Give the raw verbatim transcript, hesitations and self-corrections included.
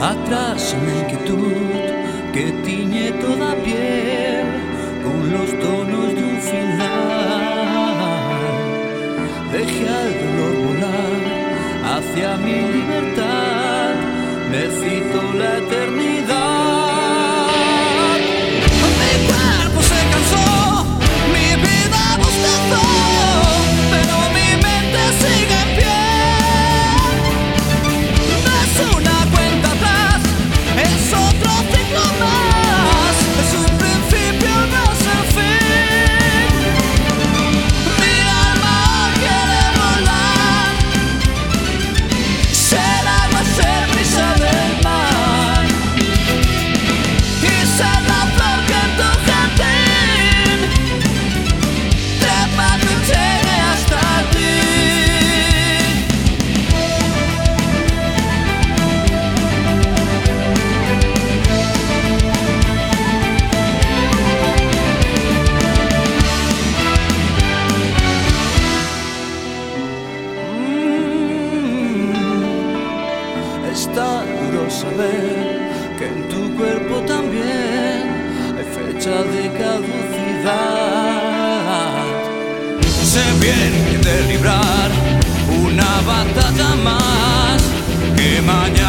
Atrás una inquietud que tiñe toda piel con los tonos de un final. Deje al dolor volar hacia mi libertad, necesito la eternidad. Mi cuerpo se cansó, mi vida bostezó, pero mi mente sigue en pie. No es una cuenta atrás, es otro ciclo más, es un principio, no es el fin. Mi alma quiere volar, ser agua, ser brisa del mar, y ser la flor que en tu jardín trepa que llegue hasta ti. Está duro saber que en tu cuerpo también hay fecha de caducidad. Se viene de librar una batalla más que mañana.